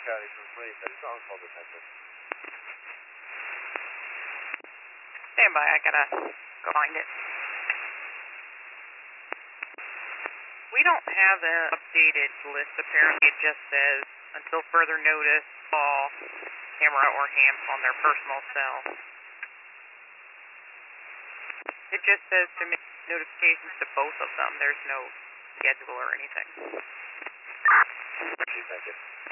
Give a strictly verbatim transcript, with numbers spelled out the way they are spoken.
County from twenty-seven, on-call detective. Stand by, I gotta go find it. We don't have an updated list, apparently. It just says, until further notice, call camera or ham on their personal cell. It just says to make notifications to both of them. There's no schedule or anything. Thank you.